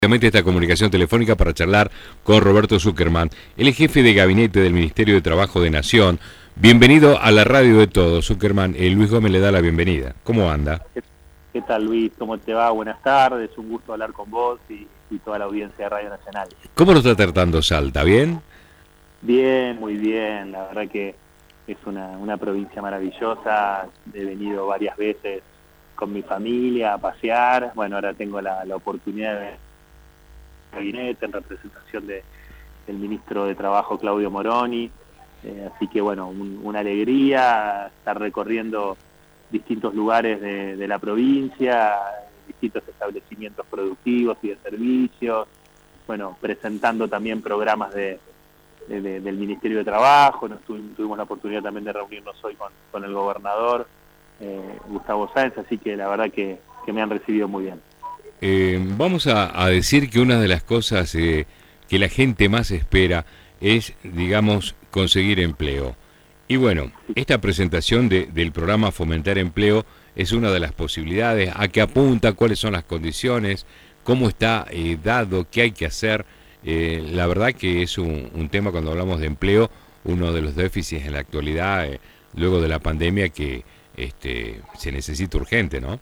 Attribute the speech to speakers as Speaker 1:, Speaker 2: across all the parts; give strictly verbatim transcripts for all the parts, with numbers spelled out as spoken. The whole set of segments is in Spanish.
Speaker 1: Esta comunicación telefónica para charlar con Roberto Zuckerman, el jefe de gabinete del Ministerio de Trabajo de Nación. Bienvenido a la radio de todos, Zuckerman. Eh, Luis Gómez le da la bienvenida. ¿Cómo anda?
Speaker 2: ¿Qué, qué tal, Luis? ¿Cómo te va? Buenas tardes, un gusto hablar con vos y, y toda la audiencia de Radio Nacional.
Speaker 1: ¿Cómo lo está tratando Salta? ¿Bien?
Speaker 2: Bien, muy bien. La verdad que es una, una provincia maravillosa. He venido varias veces con mi familia a pasear. Bueno, ahora tengo la, la oportunidad de gabinete en representación de, del ministro de Trabajo Claudio Moroni, eh, así que bueno, un, una alegría estar recorriendo distintos lugares de, de la provincia, distintos establecimientos productivos y de servicios, bueno, presentando también programas de, de, de, del Ministerio de Trabajo. Nos tuvimos, tuvimos la oportunidad también de reunirnos hoy con, con el gobernador eh, Gustavo Sáenz, así que la verdad que, que me han recibido muy bien.
Speaker 1: Eh, vamos a, a decir que una de las cosas eh, que la gente más espera es, digamos, conseguir empleo. Y bueno, esta presentación de, del programa Fomentar Empleo es una de las posibilidades. ¿A qué apunta? ¿Cuáles son las condiciones? ¿Cómo está eh, dado? ¿Qué hay que hacer? Eh, la verdad que es un, un tema, cuando hablamos de empleo, uno de los déficits en la actualidad, eh, luego de la pandemia, que este, se necesita urgente, ¿no?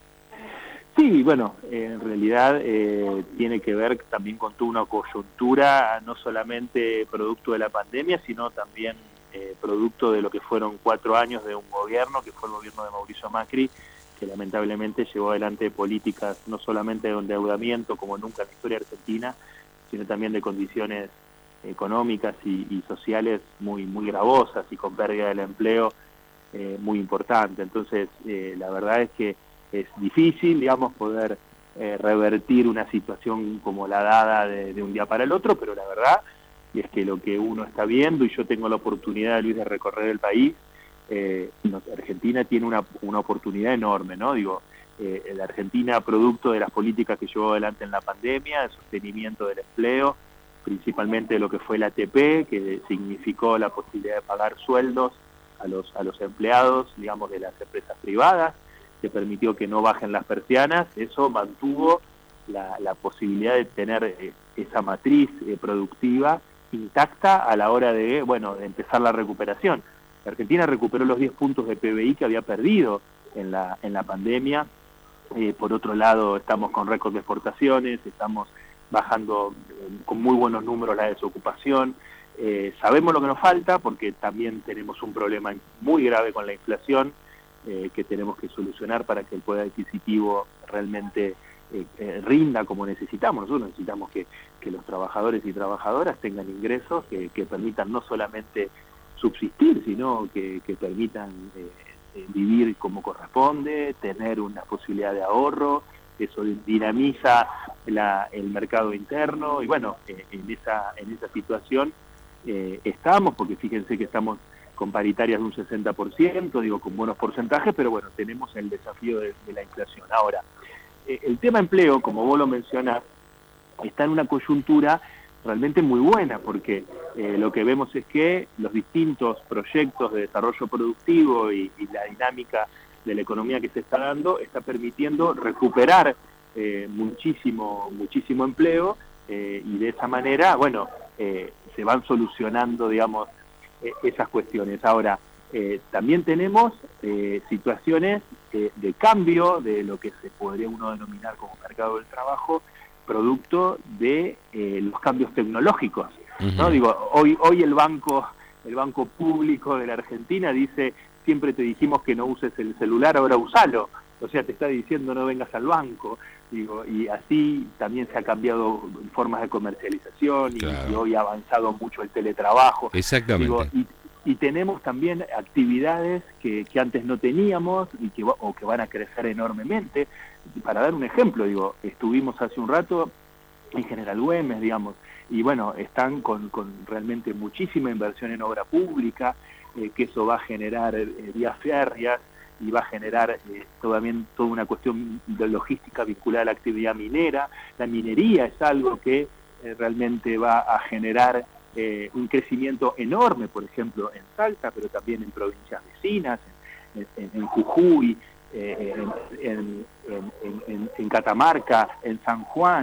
Speaker 2: Sí, bueno, eh, en realidad eh, tiene que ver también con toda una coyuntura, no solamente producto de la pandemia, sino también eh, producto de lo que fueron cuatro años de un gobierno, que fue el gobierno de Mauricio Macri, que lamentablemente llevó adelante políticas no solamente de endeudamiento, como nunca en la historia argentina, sino también de condiciones económicas y, y sociales muy, muy gravosas y con pérdida del empleo eh, muy importante. Entonces, eh, la verdad es que es difícil, digamos, poder eh, revertir una situación como la dada de, de un día para el otro, pero la verdad y es que lo que uno está viendo, y yo tengo la oportunidad, Luis, de recorrer el país, eh, Argentina tiene una, una oportunidad enorme, ¿no? Digo, eh, la Argentina, producto de las políticas que llevó adelante en la pandemia, el sostenimiento del empleo, principalmente de lo que fue la A T P, que significó la posibilidad de pagar sueldos a los, a los empleados, digamos, de las empresas privadas, que permitió que no bajen las persianas. Eso mantuvo la, la posibilidad de tener eh, esa matriz eh, productiva intacta a la hora de, bueno, de empezar la recuperación. La Argentina recuperó los diez puntos de P B I que había perdido en la, en la pandemia. Eh, por otro lado, estamos con récord de exportaciones, estamos bajando eh, con muy buenos números la desocupación. Eh, sabemos lo que nos falta, porque también tenemos un problema muy grave con la inflación, Eh, que tenemos que solucionar para que el poder adquisitivo realmente eh, eh, rinda como necesitamos. Nosotros necesitamos que, que los trabajadores y trabajadoras tengan ingresos que, que permitan no solamente subsistir, sino que, que permitan eh, eh, vivir como corresponde, tener una posibilidad de ahorro. Eso dinamiza la, el mercado interno, y bueno, eh, en, esa, en esa situación eh, estamos, porque fíjense que estamos con paritarias de un sesenta por ciento, digo, con buenos porcentajes, pero bueno, tenemos el desafío de, de la inflación. Ahora, eh, el tema empleo, como vos lo mencionás, está en una coyuntura realmente muy buena, porque eh, lo que vemos es que los distintos proyectos de desarrollo productivo y, y la dinámica de la economía que se está dando está permitiendo recuperar eh, muchísimo, muchísimo empleo, eh, y de esa manera, bueno, eh, se van solucionando, digamos, esas cuestiones. Ahora, eh, también tenemos eh, situaciones eh, de cambio de lo que se podría uno denominar como mercado del trabajo, producto de eh, los cambios tecnológicos, ¿no? Uh-huh. Digo, hoy hoy el banco el banco público de la Argentina dice: siempre te dijimos que no uses el celular, ahora usalo. O sea, te está diciendo no vengas al banco. Digo, y así también se ha cambiado formas de comercialización, y, claro, y hoy ha avanzado mucho el teletrabajo.
Speaker 1: Exactamente.
Speaker 2: Digo, y, y tenemos también actividades que, que antes no teníamos y que, o que van a crecer enormemente. Para dar un ejemplo, digo, estuvimos hace un rato en General Güemes, digamos, y bueno, están con, con realmente muchísima inversión en obra pública, eh, que eso va a generar eh, vías férreas, y va a generar eh, también toda una cuestión de logística vinculada a la actividad minera. La minería es algo que eh, realmente va a generar eh, un crecimiento enorme, por ejemplo, en Salta, pero también en provincias vecinas, en, en, en Jujuy, eh, en, en, en, en, en Catamarca, en San Juan.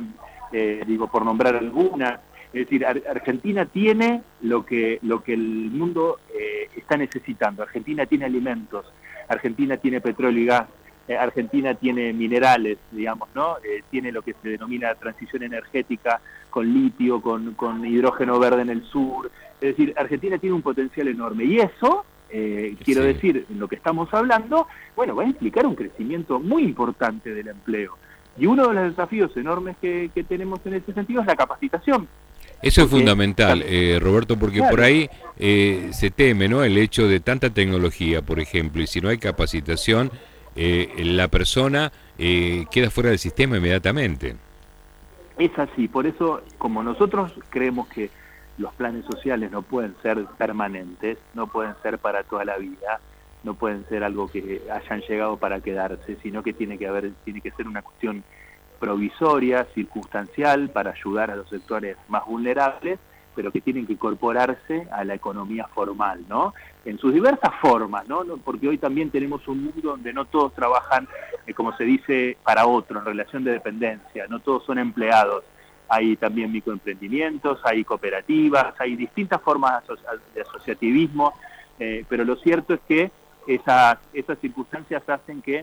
Speaker 2: eh, digo, por nombrar alguna. Es decir, Ar Argentina tiene lo que, lo que el mundo eh, está necesitando. Argentina tiene alimentos, Argentina tiene petróleo y gas, eh, Argentina tiene minerales, digamos, ¿no? Eh, tiene lo que se denomina transición energética con litio, con, con hidrógeno verde en el sur. Es decir, Argentina tiene un potencial enorme. Y eso, eh, quiero sí. decir, en lo que estamos hablando, bueno, va a implicar un crecimiento muy importante del empleo. Y uno de los desafíos enormes que, que tenemos en ese sentido es la capacitación.
Speaker 1: Eso es fundamental, eh, Roberto, porque claro. por ahí eh, se teme, ¿no?, el hecho de tanta tecnología, por ejemplo, y si no hay capacitación, eh, la persona eh, queda fuera del sistema inmediatamente.
Speaker 2: Es así, por eso, como nosotros creemos que los planes sociales no pueden ser permanentes, no pueden ser para toda la vida, no pueden ser algo que hayan llegado para quedarse, sino que tiene que haber, tiene que ser una cuestión provisoria, circunstancial, para ayudar a los sectores más vulnerables, pero que tienen que incorporarse a la economía formal, ¿no? En sus diversas formas, ¿no? Porque hoy también tenemos un mundo donde no todos trabajan, eh, como se dice, para otro, en relación de dependencia, no todos son empleados. Hay también microemprendimientos, hay cooperativas, hay distintas formas de asociativismo, eh, pero lo cierto es que esas, esas circunstancias hacen que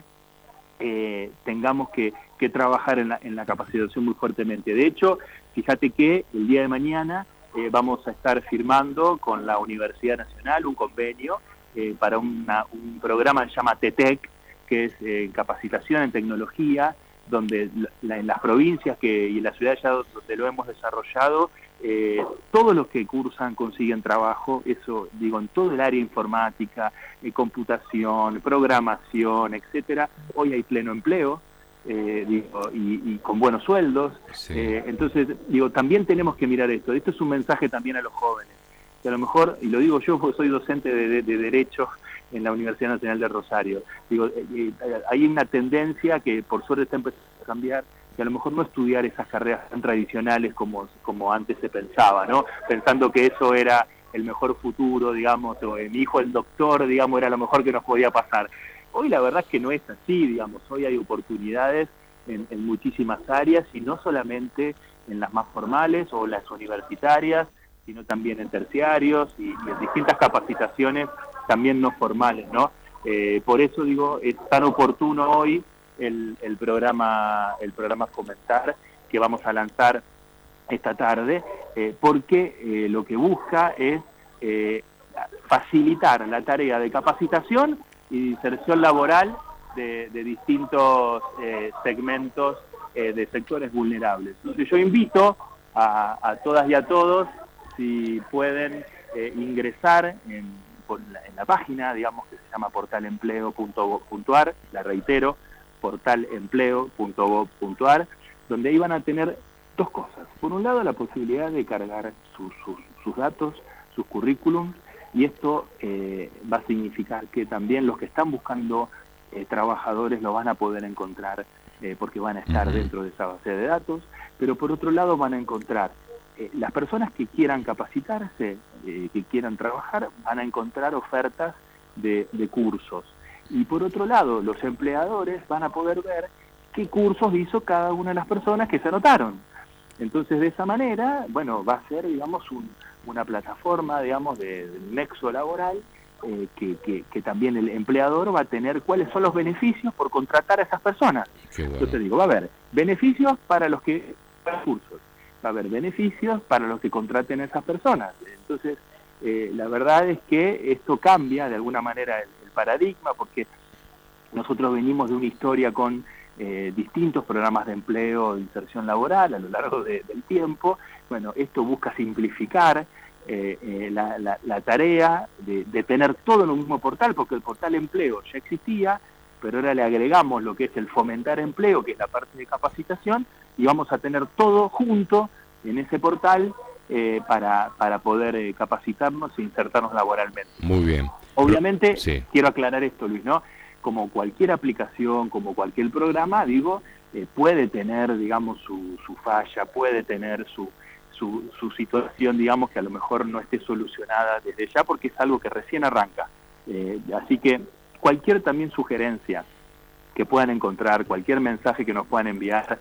Speaker 2: Eh, tengamos que, que trabajar en la, en la capacitación muy fuertemente. De hecho, fíjate que el día de mañana eh, vamos a estar firmando con la Universidad Nacional un convenio eh, para una, un programa que se llama T E T E C, que es eh, capacitación en tecnología, donde la, en las provincias que, y en las ciudades ya donde lo hemos desarrollado, eh, todos los que cursan consiguen trabajo, eso digo, en todo el área informática, eh, computación, programación, etcétera. Hoy hay pleno empleo, eh, digo, y, y con buenos sueldos. Sí. Eh, entonces, digo, también tenemos que mirar esto. Esto es un mensaje también a los jóvenes, que a lo mejor, y lo digo yo porque soy docente de, de, de Derecho en la Universidad Nacional de Rosario, digo, eh, eh, hay una tendencia que por suerte está empezando a cambiar, que a lo mejor no estudiar esas carreras tan tradicionales como, como antes se pensaba, ¿no? Pensando que eso era el mejor futuro, digamos, o eh, mi hijo el doctor, digamos, era lo mejor que nos podía pasar. Hoy la verdad es que no es así, digamos, hoy hay oportunidades en, en muchísimas áreas, y no solamente en las más formales o las universitarias, sino también en terciarios y, y en distintas capacitaciones también no formales, ¿no? Eh, por eso digo, es tan oportuno hoy el, el programa el programa Fomentar, que vamos a lanzar esta tarde, eh, porque eh, lo que busca es eh, facilitar la tarea de capacitación y inserción laboral de, de distintos eh, segmentos eh, de sectores vulnerables. Entonces yo invito a, a todas y a todos, si pueden eh, ingresar en, la, en la página, digamos, que se llama portal empleo punto gob punto ar, la reitero, portal empleo punto gob punto ar, donde ahí van a tener dos cosas. Por un lado, la posibilidad de cargar sus, sus, sus datos, sus currículums, y esto eh, va a significar que también los que están buscando eh, trabajadores lo van a poder encontrar, eh, porque van a estar dentro de esa base de datos, pero por otro lado van a encontrar Eh, las personas que quieran capacitarse, eh, que quieran trabajar, van a encontrar ofertas de, de cursos. Y por otro lado, los empleadores van a poder ver qué cursos hizo cada una de las personas que se anotaron. Entonces, de esa manera, bueno, va a ser, digamos, un, una plataforma, digamos, de, de nexo laboral, eh, que, que, que también el empleador va a tener cuáles son los beneficios por contratar a esas personas. Bueno. Entonces digo, va a haber beneficios para los que para cursos, va a haber beneficios para los que contraten a esas personas. Entonces, eh, la verdad es que esto cambia de alguna manera el, el paradigma, porque nosotros venimos de una historia con eh, distintos programas de empleo, de inserción laboral a lo largo de, del tiempo. Bueno, esto busca simplificar eh, eh, la, la, la tarea de, de tener todo en un mismo portal, porque el portal empleo ya existía, pero ahora le agregamos lo que es el fomentar empleo, que es la parte de capacitación, y vamos a tener todo junto en ese portal eh, para, para poder eh, capacitarnos e insertarnos laboralmente.
Speaker 1: Muy bien.
Speaker 2: Obviamente,
Speaker 1: sí.
Speaker 2: Quiero aclarar esto, Luis, ¿no? Como cualquier aplicación, como cualquier programa, digo, eh, puede tener, digamos, su, su falla, puede tener su, su, su situación, digamos, que a lo mejor no esté solucionada desde ya, porque es algo que recién arranca. Eh, así que cualquier también sugerencia que puedan encontrar, cualquier mensaje que nos puedan enviar,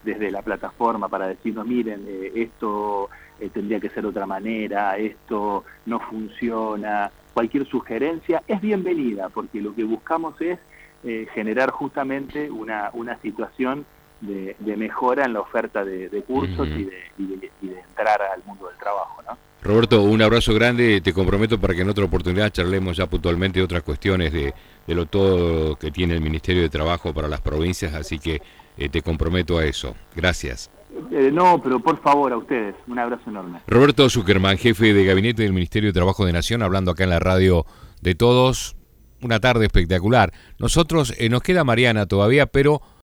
Speaker 2: desde la plataforma para decirnos, miren, eh, esto eh, tendría que ser de otra manera, esto no funciona, cualquier sugerencia es bienvenida, porque lo que buscamos es eh, generar justamente una, una situación de, de mejora en la oferta de, de cursos uh-huh. y, de, y, de, y de entrar al mundo del trabajo, ¿no?
Speaker 1: Roberto, un abrazo grande, te comprometo para que en otra oportunidad charlemos ya puntualmente de otras cuestiones de, de lo todo que tiene el Ministerio de Trabajo para las provincias, así que eh, te comprometo a eso. Gracias.
Speaker 2: Eh, no, pero por favor, a ustedes, un abrazo enorme.
Speaker 1: Roberto Zuckerman, jefe de gabinete del Ministerio de Trabajo de Nación, hablando acá en la radio de todos. Una tarde espectacular. Nosotros, eh, nos queda Mariana todavía, pero